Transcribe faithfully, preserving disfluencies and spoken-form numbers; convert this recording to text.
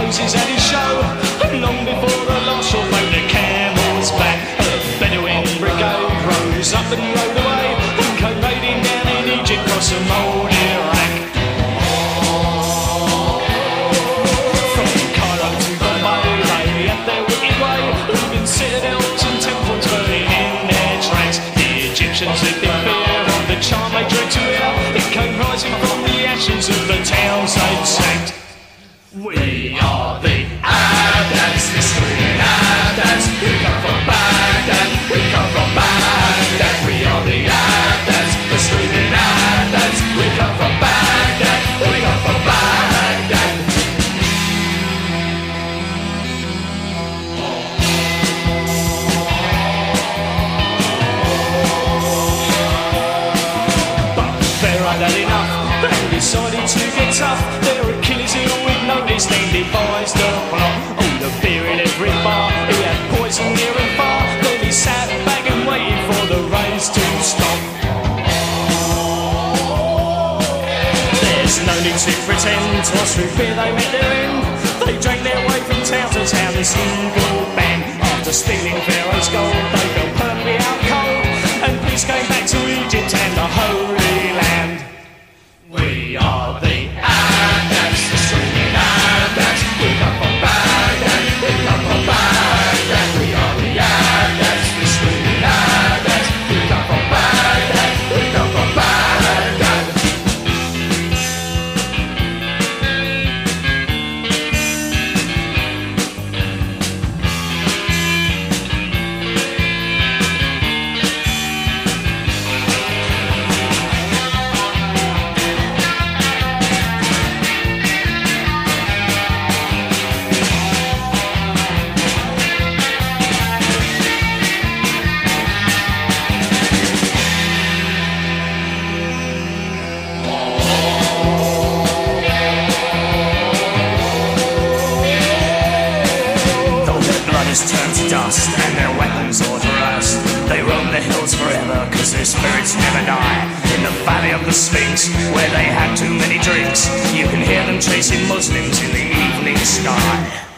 Moses had his show. Long before the last shore boat, the camel's back. The Bedouin brigade rose up and rode away, and came raiding down in Egypt across some old Iraq. From Cairo to Bombay, they had their wicked way, leaving citadels and temples burning in their tracks. The Egyptians lived in fear of the charm they dread to hear. It came rising from the ashes of the towns they'd sacked. We are the Adams, history and Adams. We come from Baghdad, we come from Baghdad. We are the Adams, history and Adams. We come from Baghdad, we come from Baghdad. But Pharaoh had enough, they decided to get tough. Their Achilles heel with notice, then devised a plot. Oh, the beer in every bar, he had poison near and far. Then he sat back and waited for the rains to stop. There's no need to pretend, twice through beer they met their end. They drank their way from town to town, this evil band. After stealing Pharaoh's gold, they fell permanently out cold, and peace came back to Egypt and the Holy Land. We are the Adams, the streaming Adams. We come from Baghdad, we come from Baghdad. We are the Adams, the streaming Adams. We come from Baghdad, we come from Baghdad. Turned to dust and their weapons all to rust. They roam the hills forever cause their spirits never die. In the valley of the Sphinx where they had too many drinks, you can hear them chasing Muslims in the evening sky.